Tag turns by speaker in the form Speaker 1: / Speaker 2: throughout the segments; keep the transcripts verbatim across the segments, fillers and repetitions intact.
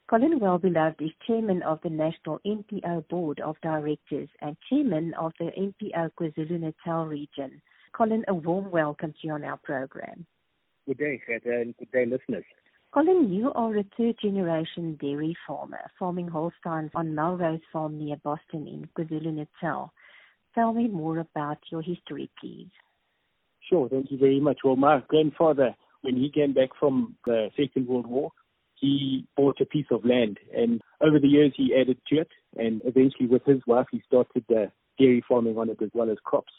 Speaker 1: Colin Wellbeloved is Chairman of the National N P O Board of Directors and Chairman of the N P O KwaZulu-Natal region. Colin, a warm welcome to you on our program.
Speaker 2: Good day, Heather, and good day, listeners.
Speaker 1: Colin, you are a third-generation dairy farmer, farming Holsteins on Melrose Farm near Boston in KwaZulu-Natal. Tell me more about your history, please.
Speaker 2: Sure, thank you very much. Well, my grandfather, when he came back from the Second World War, he bought a piece of land, and over the years he added to it, and eventually with his wife he started uh, dairy farming on it as well as crops.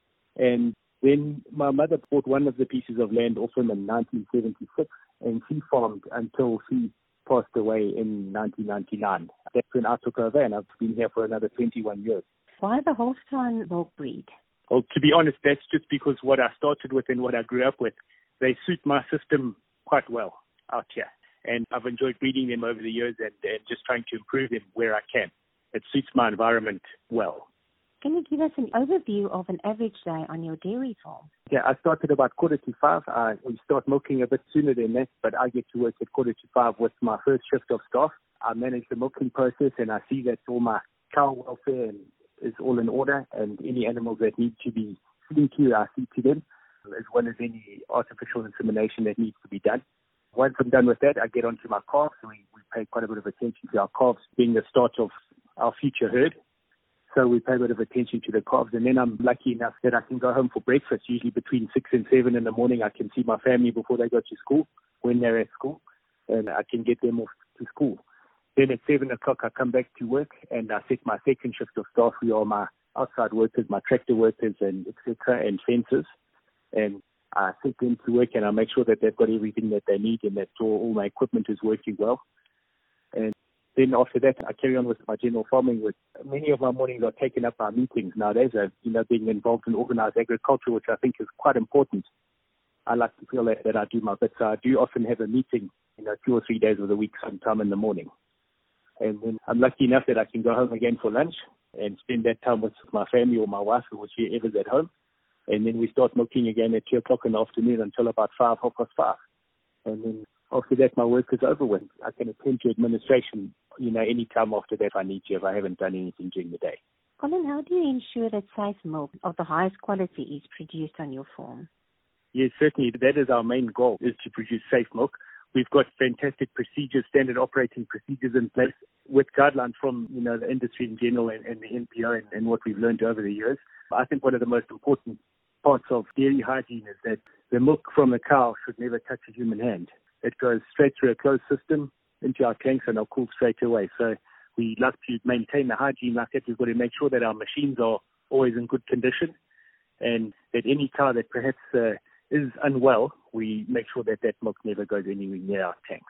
Speaker 2: And then my mother bought one of the pieces of land off him in nineteen seventy-six, and she farmed until she passed away in nineteen ninety-nine. That's when I took over, and I've been here for another twenty-one years.
Speaker 1: Why the Holstein milk breed?
Speaker 2: Well, to be honest, that's just because what I started with and what I grew up with, they suit my system quite well out here. And I've enjoyed breeding them over the years and, and just trying to improve them where I can. It suits my environment well.
Speaker 1: Can you give us an overview of an average day on your dairy farm?
Speaker 2: Yeah, I started about quarter to five. Uh, we start milking a bit sooner than that, but I get to work at quarter to five with my first shift of staff. I manage the milking process, and I see that all my cow welfare is all in order, and any animals that need to be seen to, I see to them, as well as any artificial insemination that needs to be done. Once I'm done with that, I get onto my calves. We, we pay quite a bit of attention to our calves, being the start of our future herd. So we pay a bit of attention to the calves. And then I'm lucky enough that I can go home for breakfast. Usually between six and seven in the morning, I can see my family before they go to school, when they're at school, and I can get them off to school. Then at seven o'clock, I come back to work, and I set my second shift of staff, who are my outside workers, my tractor workers, and et cetera, and fencers. And I set them to work, and I make sure that they've got everything that they need and that all, all my equipment is working well. And then after that, I carry on with my general farming. With many of my mornings are taken up by meetings nowadays, uh, you know, being involved in organized agriculture, which I think is quite important. I like to feel that, that I do my bit. So I do often have a meeting, you know, two or three days of the week, sometime in the morning. And then I'm lucky enough that I can go home again for lunch and spend that time with my family or my wife, or whichever's at home. And then we start milking again at two o'clock in the afternoon until about five, half past five. And then after that, my work is over with. I can attend to administration, you know, any time after that if I need to, if I haven't done anything during the day.
Speaker 1: Colin, how do you ensure that safe milk of the highest quality is produced on your farm?
Speaker 2: Yes, certainly. That is our main goal, is to produce safe milk. We've got fantastic procedures, standard operating procedures in place with guidelines from, you know, the industry in general and, and the N P O and, and what we've learned over the years. I think one of the most important parts of dairy hygiene is that the milk from the cow should never touch a human hand. It goes straight through a closed system into our tanks and are cooled straight away. So we like to maintain the hygiene like that. We've got to make sure that our machines are always in good condition, and that any cow that perhaps uh, is unwell, we make sure that that milk never goes anywhere near our tanks.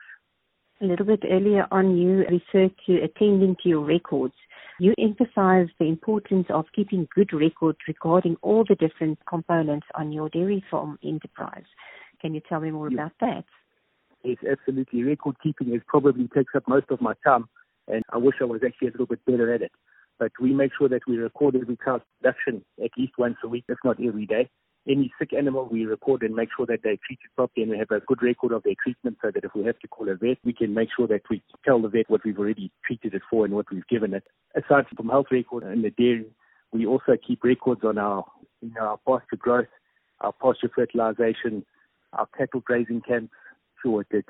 Speaker 1: A little bit earlier on, you referred to attending to your records. You emphasized the importance of keeping good records regarding all the different components on your dairy farm enterprise. Can you tell me more
Speaker 2: yes.
Speaker 1: about that?
Speaker 2: Yes, absolutely. Record keeping is probably takes up most of my time, and I wish I was actually a little bit better at it. But we make sure that we record every cow's production at least once a week, if not every day. Any sick animal we record and make sure that they're treated properly, and we have a good record of their treatment, so that if we have to call a vet, we can make sure that we tell the vet what we've already treated it for and what we've given it. Aside from health records in the dairy, we also keep records on our, you know, our pasture growth, our pasture fertilization, our cattle grazing camps. Sure, they're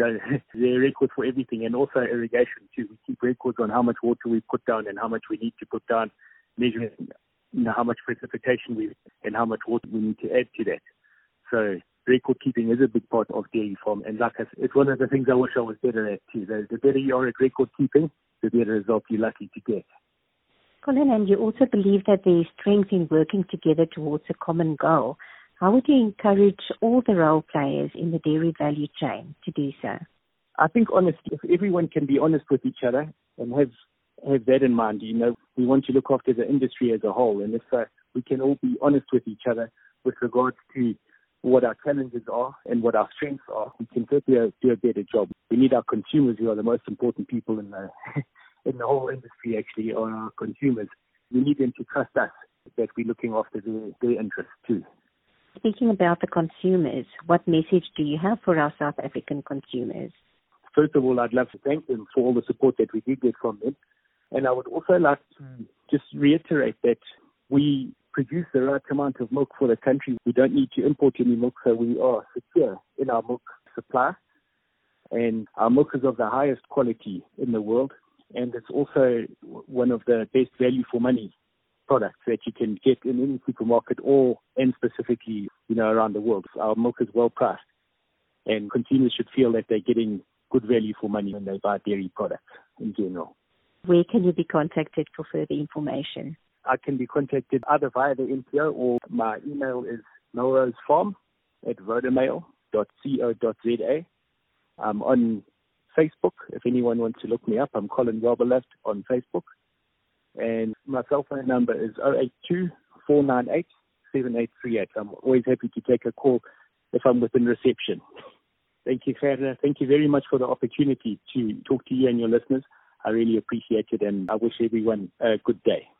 Speaker 2: a record for everything, and also irrigation too. We keep records on how much water we put down and how much we need to put down, measuring, you know, how much precipitation we and how much water we need to add to that. So record keeping is a big part of dairy farm, and like I said, it's one of the things I wish I was better at too. The, the better you are at record keeping, the better result you're likely to get.
Speaker 1: Colin, and you also believe that there is strength in working together towards a common goal. How would you encourage all the role players in the dairy value chain to do so?
Speaker 2: I think honestly, if everyone can be honest with each other and have have that in mind, you know, we want to look after the industry as a whole, and if uh, we can all be honest with each other with regards to what our challenges are and what our strengths are, we can certainly do a better job. We need our consumers, who are the most important people in the in the whole industry, actually, are our consumers. We need them to trust us that we're looking after their, their interests too.
Speaker 1: Speaking about the consumers, what message do you have for our South African consumers?
Speaker 2: first of all, I'd love to thank them for all the support that we did get from them. And I would also like to just reiterate that we produce the right amount of milk for the country. We don't need to import any milk, so we are secure in our milk supply. And our milk is of the highest quality in the world. And it's also one of the best value for money products that you can get in any supermarket or, and specifically, you know, around the world. Our milk is well priced, and consumers should feel that they're getting good value for money when they buy dairy products in general.
Speaker 1: Where can you be contacted for further information?
Speaker 2: I can be contacted either via the N P O, or my email is melrosefarm at vodamail dot co dot za. I'm on Facebook. If anyone wants to look me up, I'm Colin Welberleft on Facebook. And my cell phone number is zero eight two, four nine eight, seven eight three eight. I'm always happy to take a call if I'm within reception. Thank you, Gerda. Thank you very much for the opportunity to talk to you and your listeners. I really appreciate it, and I wish everyone a good day.